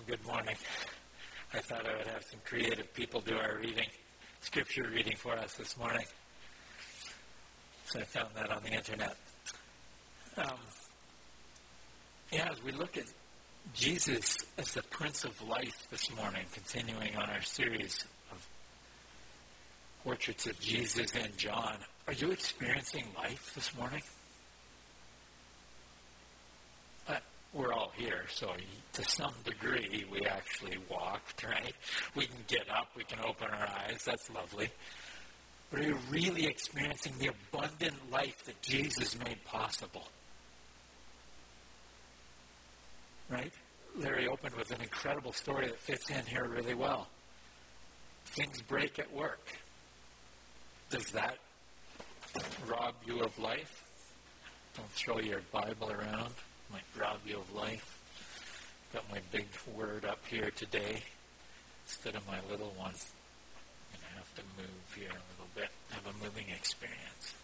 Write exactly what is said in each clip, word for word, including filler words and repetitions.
Well, good morning. I thought I would have some creative people do our reading, scripture reading for us this morning. So I found that on the internet. Um, yeah, as we look at Jesus as the Prince of Life this morning, continuing on our series of portraits of Jesus and John, are you experiencing life this morning? Uh, we're all here, so to some degree we actually walked, right? We can get up, we can open our eyes, that's lovely. But are you really experiencing the abundant life that Jesus made possible? Right? Larry opened with an incredible story that fits in here really well. Things break at work. Does that rob you of life? Don't throw your Bible around. Might rob you of life. Got my big word up here today instead of my little one. I'm going to have to move here a little bit. Have a moving experience.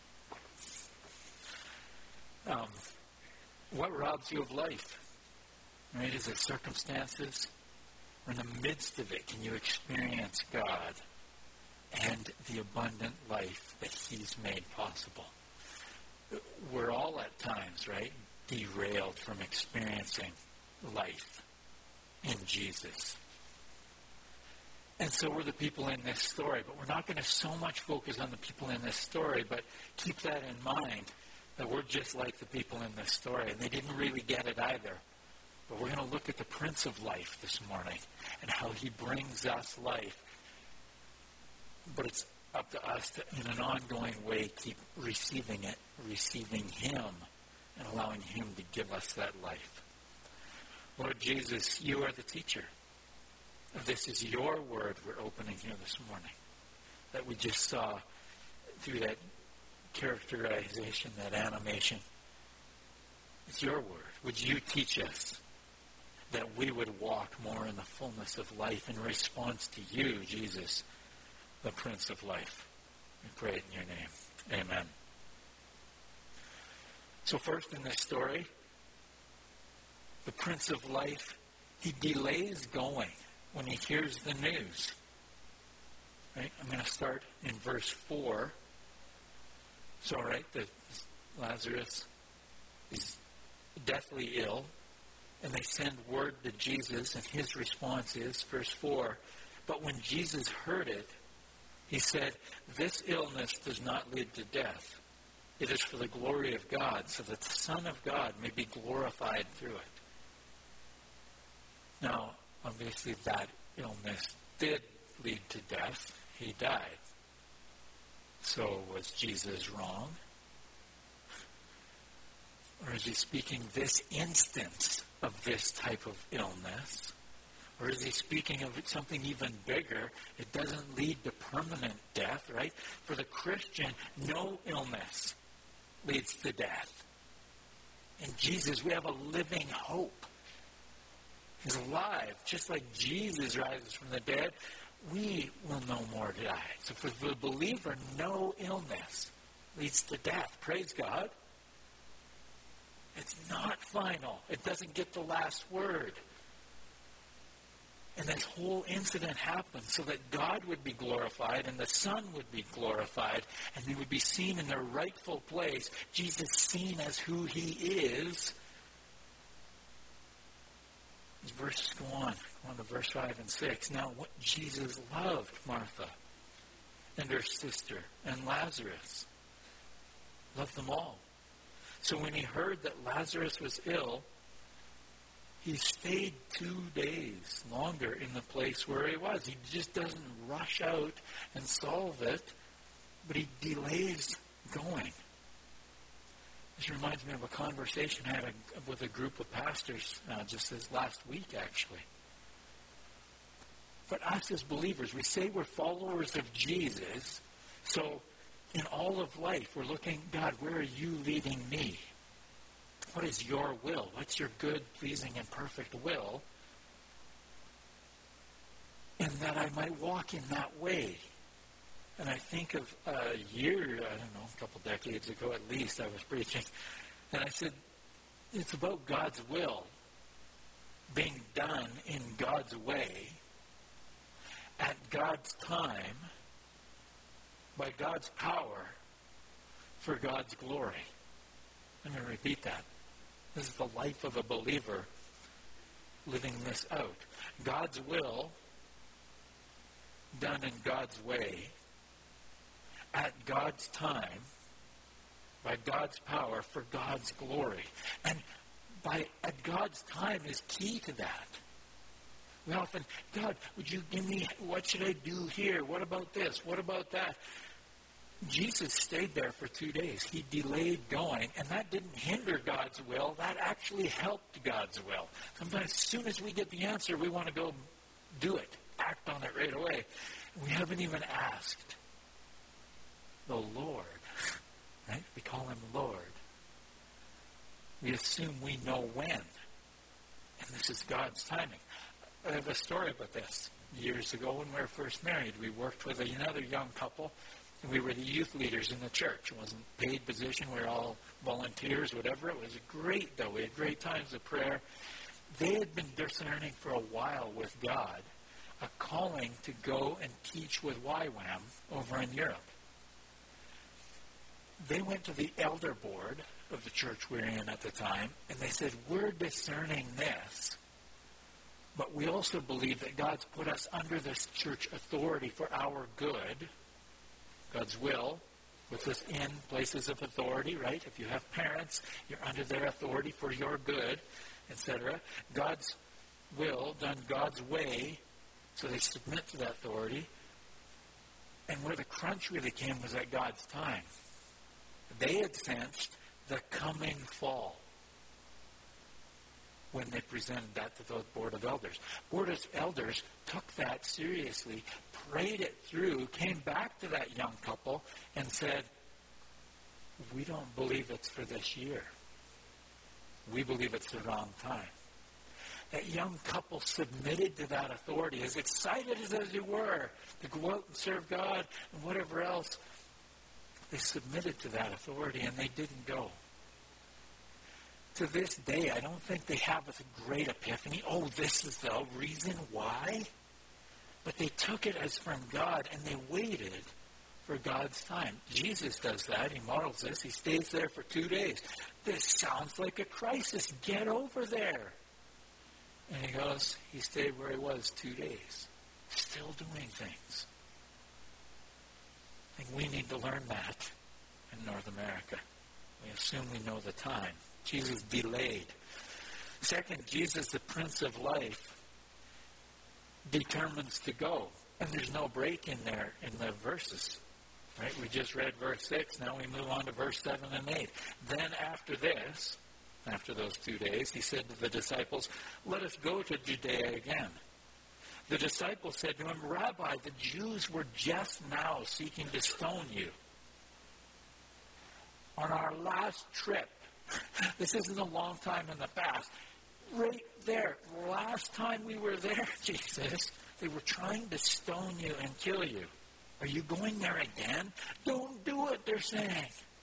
Um, what robs you of life? Right? Is it circumstances? Or in the midst of it, can you experience God and the abundant life that He's made possible? We're all at times, right, derailed from experiencing life in Jesus. And so we're the people in this story, but we're not going to so much focus on the people in this story, but keep that in mind, that we're just like the people in this story, and they didn't really get it either. But we're going to look at the Prince of Life this morning and how He brings us life. But it's up to us to, in an ongoing way, keep receiving it, receiving Him, and allowing Him to give us that life. Lord Jesus, You are the teacher. This is Your word we're opening here this morning, that we just saw through that characterization, that animation. It's Your word. Would You teach us that we would walk more in the fullness of life in response to You, Jesus, the Prince of Life. We pray it in Your name. Amen. So first in this story, the Prince of Life, he delays going when he hears the news. Right? I'm going to start in verse four. So, right, the, Lazarus is deathly ill, and they send word to Jesus, and his response is, verse four, but when Jesus heard it, he said, this illness does not lead to death. It is for the glory of God, so that the Son of God may be glorified through it. Now, obviously that illness did lead to death. He died. So was Jesus wrong? Or is he speaking this instance of this type of illness? Or is he speaking of something even bigger? It doesn't lead to permanent death, right? For the Christian, no illness leads to death. In Jesus, we have a living hope. He's alive. Just like Jesus rises from the dead, we will no more die. So for the believer, no illness leads to death. Praise God. It's not final. It doesn't get the last word. And this whole incident happened so that God would be glorified and the Son would be glorified and they would be seen in their rightful place. Jesus seen as who He is. These verses go on. Go on to verse five and six. Now, what Jesus loved Martha and her sister and Lazarus. Loved them all. So when He heard that Lazarus was ill, He stayed two days longer in the place where he was. He just doesn't rush out and solve it, but he delays going. This reminds me of a conversation I had a, with a group of pastors uh, just this last week, actually. But us as believers, we say we're followers of Jesus, so in all of life, we're looking, God, where are You leading me? What is Your will? What's Your good, pleasing, and perfect will? And that I might walk in that way. And I think of a year, I don't know, a couple decades ago at least, I was preaching, and I said, it's about God's will. being done in God's way, at God's time, by God's power, for God's glory. Let me repeat that. This is the life of a believer living this out. God's will, done in God's way, at God's time, by God's power, for God's glory. And by at God's time is key to that. We often, God, would you give me, what should I do here? What about this? What about that? Jesus stayed there for two days. He delayed going, and that didn't hinder God's will. That actually helped God's will. Sometimes as soon as we get the answer, we want to go do it, act on it right away. We haven't even asked the Lord, right? We call him Lord. We assume we know when, and this is God's timing. I have a story about this. Years ago when we were first married, we worked with another young couple. We were the youth leaders in the church. It wasn't a paid position. We were all volunteers, whatever. It was great, though. We had great times of prayer. They had been discerning for a while with God a calling to go and teach with Y WAM over in Europe. They went to the elder board of the church we were in at the time, and they said, we're discerning this, but we also believe that God's put us under this church authority for our good, God's will, puts us in places of authority, right? If you have parents, you're under their authority for your good, et cetera. God's will, done God's way, so they submit to that authority. And where the crunch really came was at God's time. They had sensed the coming fall when they presented that to the Board of Elders. Board of Elders took that seriously, prayed it through, came back to that young couple and said, we don't believe it's for this year. We believe it's the wrong time. That young couple submitted to that authority, as excited as they were to go out and serve God and whatever else. They submitted to that authority and they didn't go. To this day, I don't think they have a great epiphany. Oh, this is the reason why. But they took it as from God and they waited for God's time. Jesus does that. He models this. He stays there for two days. This sounds like a crisis. Get over there. And he goes, he stayed where he was two days, still doing things. I think we need to learn that in North America. We assume we know the time. Jesus delayed. Second, Jesus, the Prince of Life, determines to go. And there's no break in there in the verses. Right? We just read verse six. Now we move on to verse seven and eight. Then after this, after those two days, he said to the disciples, let us go to Judea again. The disciples said to him, Rabbi, the Jews were just now seeking to stone you. On our last trip, this isn't a long time in the past, right there, last time we were there, Jesus, they were trying to stone you and kill you. Are you going there again? Don't do it, they're saying.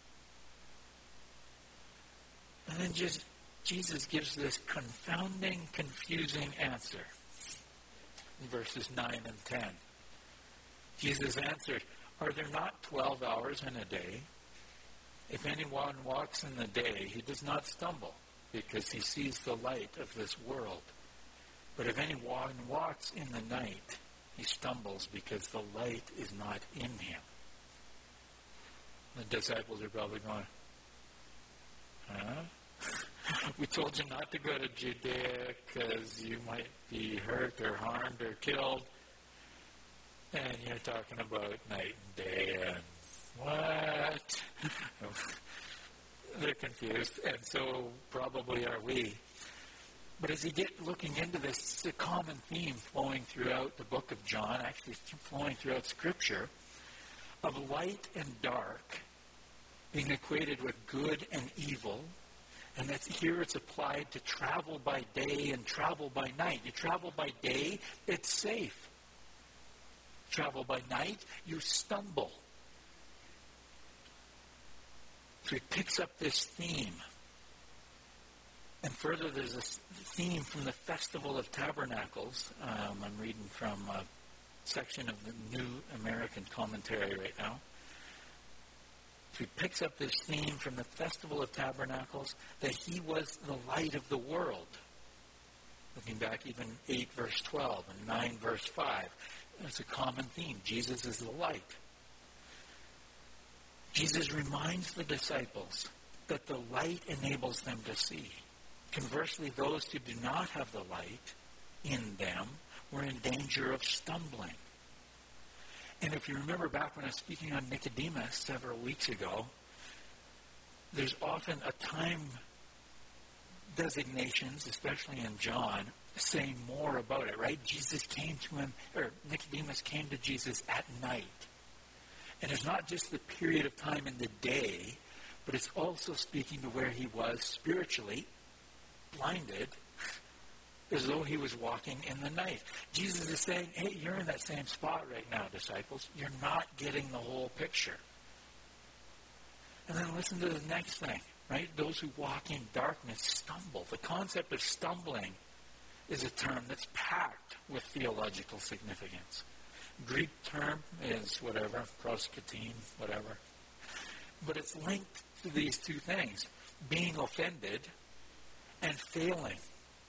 And then just Jesus gives this confounding, confusing answer in verses nine and ten. Jesus answered, are there not twelve hours in a day? If anyone walks in the day, he does not stumble, because he sees the light of this world. But if anyone walks in the night, he stumbles because the light is not in him. The disciples are probably going, huh? We told you not to go to Judea because you might be hurt or harmed or killed. And you're talking about night and day and what? They're confused, and so probably are we. But as you get looking into this, it's a common theme flowing throughout the book of John, actually flowing throughout Scripture, of light and dark being equated with good and evil. And that's here it's applied to travel by day and travel by night. You travel by day, it's safe. Travel by night, you stumble. So he picks up this theme. And further, there's a theme from the Festival of Tabernacles. Um, I'm reading from a section of the New American Commentary right now. So he picks up this theme from the Festival of Tabernacles, that he was the light of the world. Looking back even eight verse twelve and nine verse five, it's a common theme. Jesus is the light. Jesus reminds the disciples that the light enables them to see. Conversely, those who do not have the light in them were in danger of stumbling. And if you remember back when I was speaking on Nicodemus several weeks ago, there's often a time designations, especially in John, saying more about it, right? Jesus came to him, or Nicodemus came to Jesus at night. And it's not just the period of time in the day, but it's also speaking to where he was spiritually, blinded, as though he was walking in the night. Jesus is saying, hey, you're in that same spot right now, disciples. You're not getting the whole picture. And then listen to the next thing, right? Those who walk in darkness stumble. The concept of stumbling is a term that's packed with theological significance. Greek term is whatever, proskatine, whatever. But it's linked to these two things, being offended and failing.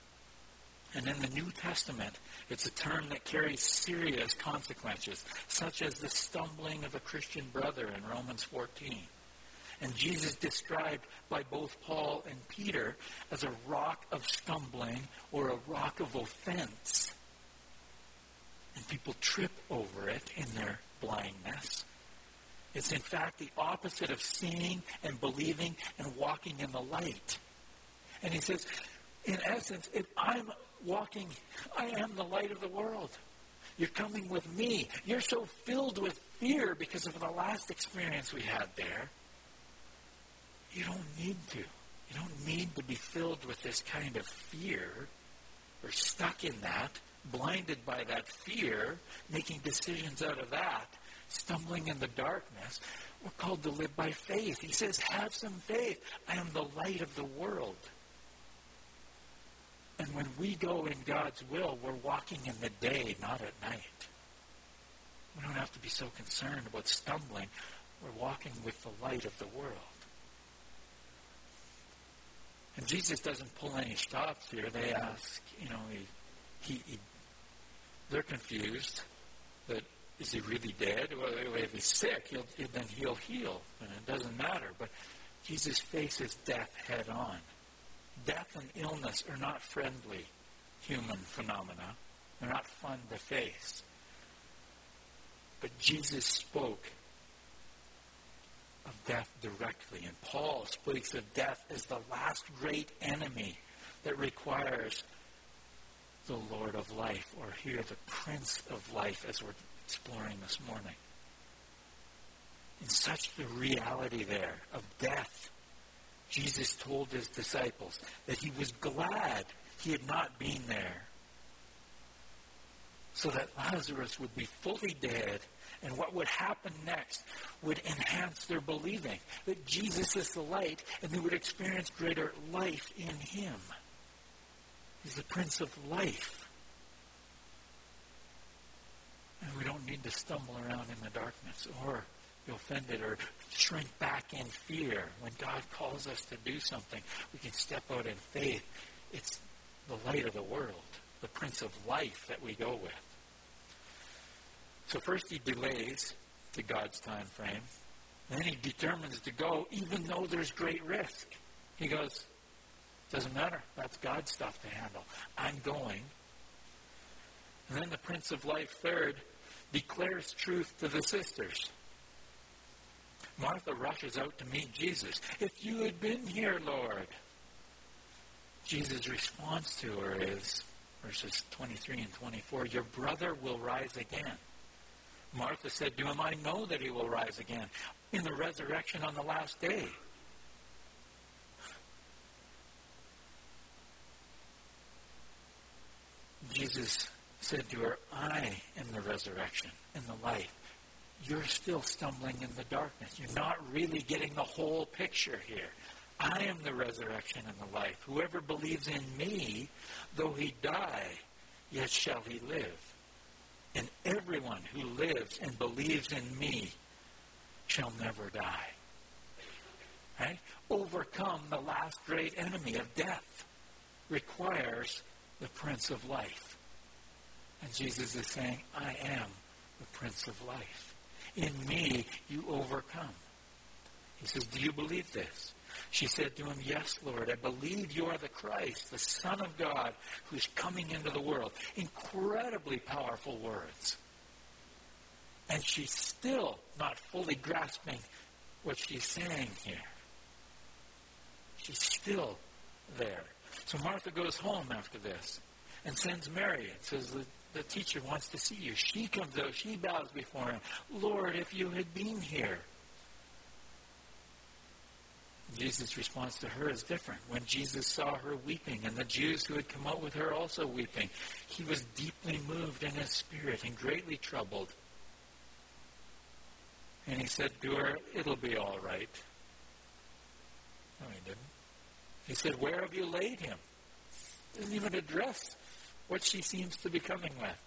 And in the New Testament, it's a term that carries serious consequences, such as the stumbling of a Christian brother in Romans fourteen. And Jesus described by both Paul and Peter as a rock of stumbling or a rock of offense. And people trip over it in their blindness. It's in fact the opposite of seeing and believing and walking in the light. And he says, in essence, if I'm walking, I am the light of the world. You're coming with me. You're so filled with fear because of the last experience we had there. You don't need to. You don't need to be filled with this kind of fear or stuck in that, blinded by that fear, making decisions out of that, stumbling in the darkness. We're called to live by faith. He says, have some faith. I am the light of the world. And when we go in God's will, we're walking in the day, not at night. We don't have to be so concerned about stumbling. We're walking with the light of the world. And Jesus doesn't pull any stops here. They ask, you know, he, he, he they're confused that, is he really dead? Well, if he's sick, he'll, then he'll heal. And it doesn't matter. But Jesus faces death head on. Death and illness are not friendly human phenomena. They're not fun to face. But Jesus spoke of death directly. And Paul speaks of death as the last great enemy that requires the Lord of life, or here the Prince of Life, as we're exploring this morning. In such the reality there of death, Jesus told his disciples that he was glad he had not been there, so that Lazarus would be fully dead, and what would happen next would enhance their believing that Jesus is the light, and they would experience greater life in him. He's the Prince of Life. And we don't need to stumble around in the darkness or be offended or shrink back in fear. When God calls us to do something, we can step out in faith. It's the light of the world, the Prince of Life that we go with. So first he delays to God's time frame. Then he determines to go even though there's great risk. He goes, doesn't matter. That's God's stuff to handle. I'm going. And then the Prince of Life, third, declares truth to the sisters. Martha rushes out to meet Jesus. If you had been here, Lord. Jesus' response to her is, verses twenty-three and twenty-four, your brother will rise again. Martha said to him, I know that he will rise again in the resurrection on the last day. Jesus said to her, I am the resurrection and the life. You're still stumbling in the darkness. You're not really getting the whole picture here. I am the resurrection and the life. Whoever believes in me, though he die, yet shall he live. And everyone who lives and believes in me shall never die. Right? Overcome the last great enemy of death requires the Prince of Life. And Jesus is saying, I am the Prince of Life. In me you overcome. He says, do you believe this? She said to him, yes, Lord, I believe you are the Christ, the Son of God, who's coming into the world. Incredibly powerful words. And she's still not fully grasping what she's saying here. She's still there. So Martha goes home after this and sends Mary and says, the, the teacher wants to see you. She comes out. She bows before him. Lord, if you had been here. Jesus' response to her is different. When Jesus saw her weeping and the Jews who had come out with her also weeping, he was deeply moved in his spirit and greatly troubled. And he said to her, it'll be all right. No, he didn't. He said, where have you laid him? Doesn't even address what she seems to be coming with.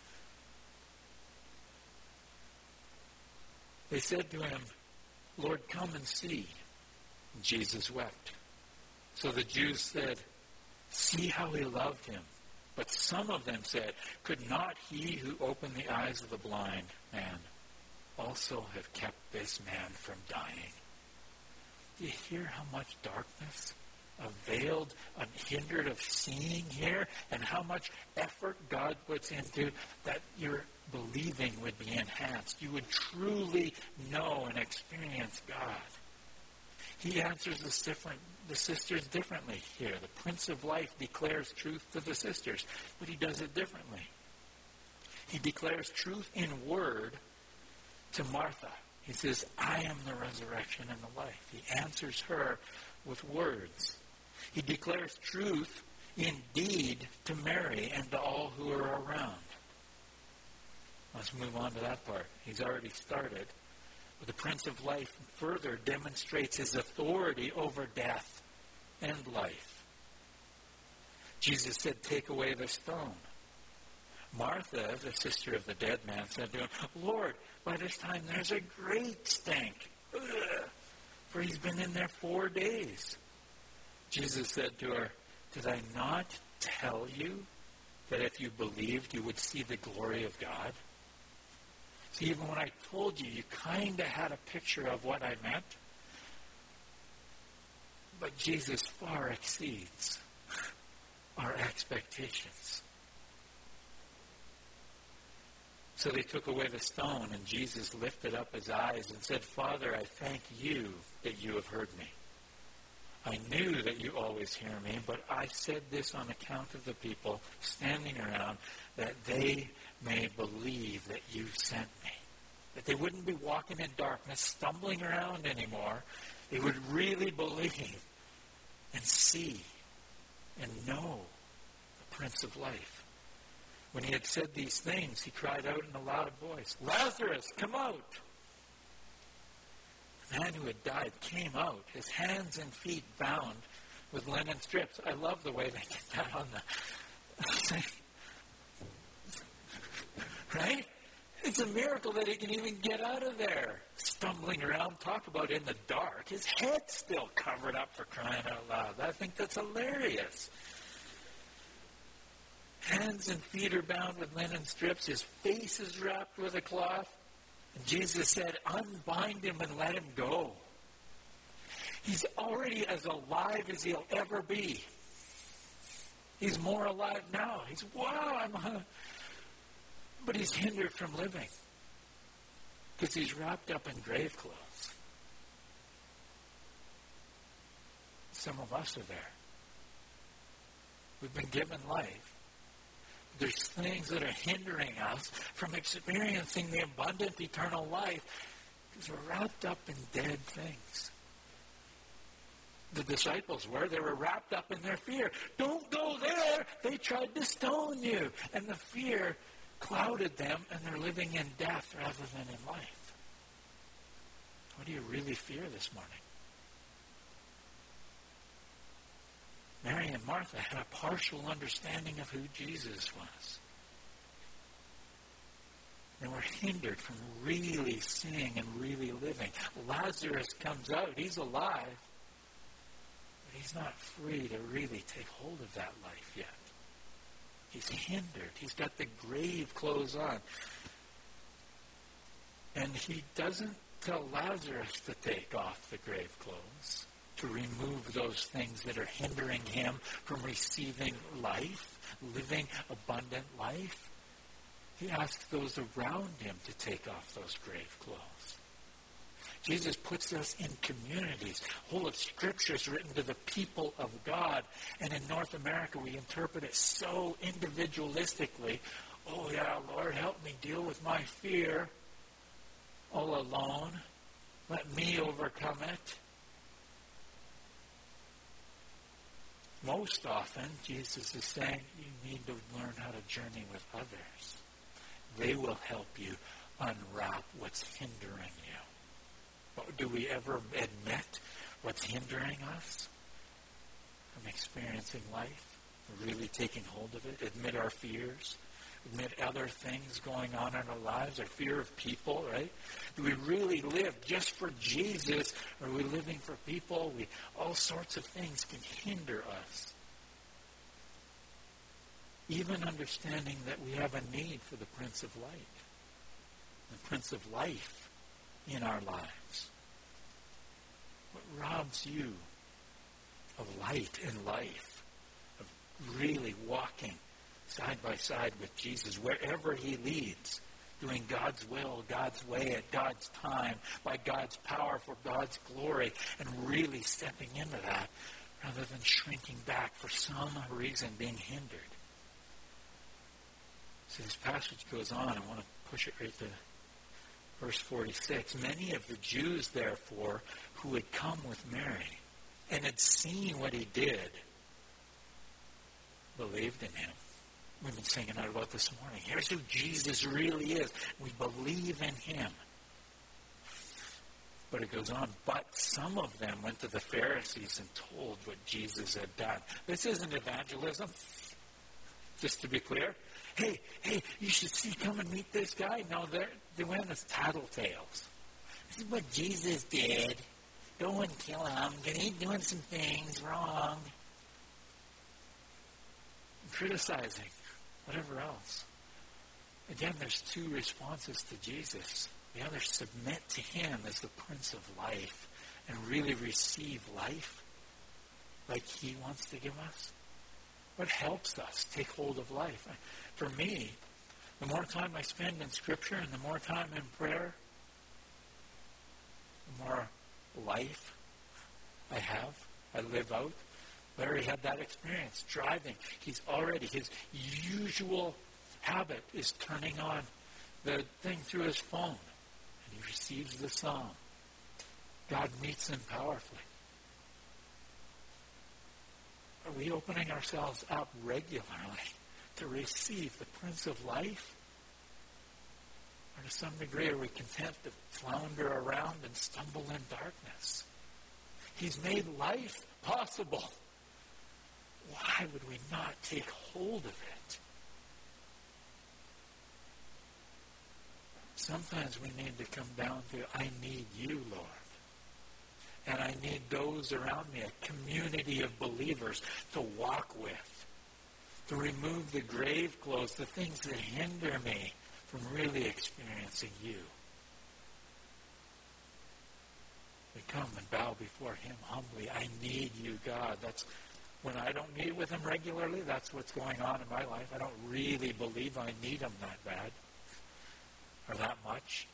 They said to him, Lord, come and see. And Jesus wept. So the Jews said, see how he loved him. But some of them said, could not he who opened the eyes of the blind man also have kept this man from dying? Do you hear how much darkness, a veiled, unhindered of seeing here, and how much effort God puts into that your believing would be enhanced? You would truly know and experience God. He answers the, different, the sisters differently here. The Prince of Life declares truth to the sisters, but he does it differently. He declares truth in word to Martha. He says, I am the resurrection and the life. He answers her with words. He declares truth in deed to Mary and to all who are around. Let's move on to that part. He's already started. But the Prince of Life further demonstrates his authority over death and life. Jesus said, take away the stone. Martha, the sister of the dead man, said to him, Lord, by this time there's a great stank, Ugh, for he's been in there four days. Jesus said to her, did I not tell you that if you believed you would see the glory of God? See, even when I told you, you kind of had a picture of what I meant. But Jesus far exceeds our expectations. So they took away the stone, and Jesus lifted up his eyes and said, Father, I thank you that you have heard me. I knew that you always hear me, but I said this on account of the people standing around, that they may believe that you sent me. That they wouldn't be walking in darkness, stumbling around anymore. They would really believe and see and know the Prince of Life. When he had said these things, he cried out in a loud voice, Lazarus, come out! The man who had died came out, his hands and feet bound with linen strips. I love the way they get that on the thing. Right? It's a miracle that he can even get out of there. Stumbling around, talk about in the dark. His head's still covered up, for crying out loud. I think that's hilarious. Hands and feet are bound with linen strips. His face is wrapped with a cloth. And Jesus said, unbind him and let him go. He's already as alive as he'll ever be. He's more alive now. He's, wow, I'm a... But he's hindered from living because he's wrapped up in grave clothes. Some of us are there. We've been given life. There's things that are hindering us from experiencing the abundant eternal life because we're wrapped up in dead things. The disciples were. They were wrapped up in their fear. Don't go there. They tried to stone you. And the fear clouded them, and they're living in death rather than in life. What do you really fear this morning? Mary and Martha had a partial understanding of who Jesus was. They were hindered from really seeing and really living. Lazarus comes out. He's alive. But he's not free to really take hold of that life yet. He's hindered. He's got the grave clothes on. And he doesn't tell Lazarus to take off the grave clothes, to remove those things that are hindering him from receiving life, living abundant life. He asks those around him to take off those grave clothes. Jesus puts us in communities. Whole of Scriptures written to the people of God. And in North America, we interpret it so individualistically. Oh, yeah, Lord, help me deal with my fear all alone. Let me overcome it. Most often, Jesus is saying you need to learn how to journey with others. They will help you unwrap what's hindering you. But do we ever admit what's hindering us from experiencing life, really taking hold of it, admit our fears, admit other things going on in our lives, our fear of people, right? Do we really live just for Jesus, or are we living for people? We, all sorts of things can hinder us. Even understanding that we have a need for the Prince of Light, the Prince of Life in our lives. What robs you of light and life, of really walking side by side with Jesus wherever he leads, doing God's will, God's way, at God's time, by God's power, for God's glory, and really stepping into that rather than shrinking back for some reason, being hindered. So this passage goes on. I want to push it right to verse forty-six. Many of the Jews, therefore, who had come with Mary and had seen what he did, believed in him. We've been singing out about this morning. Here's who Jesus really is. We believe in him. But it goes on. But some of them went to the Pharisees and told what Jesus had done. This isn't evangelism. Just to be clear. Hey, hey, you should see, come and meet this guy. No, they went as tattletales. This is what Jesus did. Go and kill him. He's doing some things wrong. Criticizing. Whatever else. Again, there's two responses to Jesus. The other, submit to him as the Prince of Life and really receive life like he wants to give us. What helps us take hold of life? For me, the more time I spend in Scripture and the more time in prayer, the more life I have, I live out. Larry had that experience, driving. He's already, his usual habit is turning on the thing through his phone, and he receives the song. God meets him powerfully. Are we opening ourselves up regularly to receive the Prince of Life? Or to some degree are we content to flounder around and stumble in darkness? He's made life possible. Why would we not take hold of it? Sometimes we need to come down to, I need you, Lord. And I need those around me, a community of believers to walk with, to remove the grave clothes, the things that hinder me from really experiencing you. We come and bow before him humbly. I need you, God. That's when I don't meet with him regularly, that's what's going on in my life. I don't really believe I need him that bad or that much.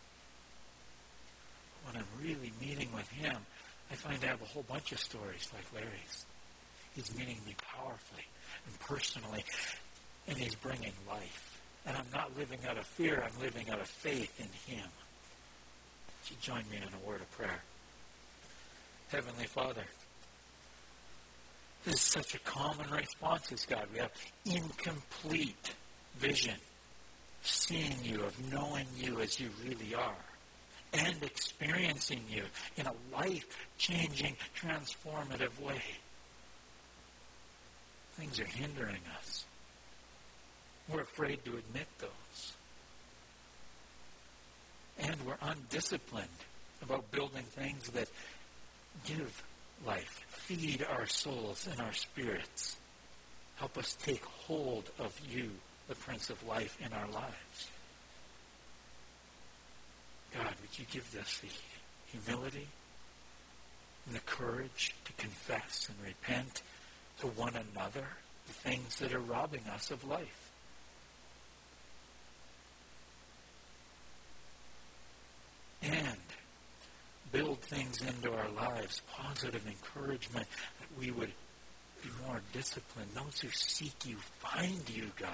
When I'm really meeting with him, I find I have a whole bunch of stories like Larry's. He's meeting me powerfully and personally, and he's bringing life. And I'm not living out of fear, I'm living out of faith in him. Would you join me in a word of prayer? Heavenly Father, this is such a common response as God. We have incomplete vision, seeing you, of knowing you as you really are, and experiencing you in a life-changing, transformative way. things are hindering us. We're afraid to admit those. And we're undisciplined about building things that give life, feed our souls and our spirits. Help us take hold of you, the Prince of Life, in our lives. God, would you give us the humility and the courage to confess and repent to one another the things that are robbing us of life. And build things into our lives, positive encouragement, that we would be more disciplined. Those who seek you find you, God.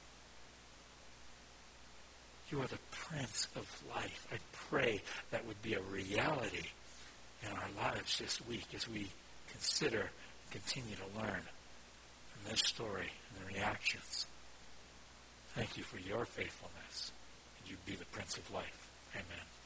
You are the Prince of Life. I pray that would be a reality in our lives this week as we consider and continue to learn from this story and the reactions. Thank you for your faithfulness. And you be the Prince of Life. Amen.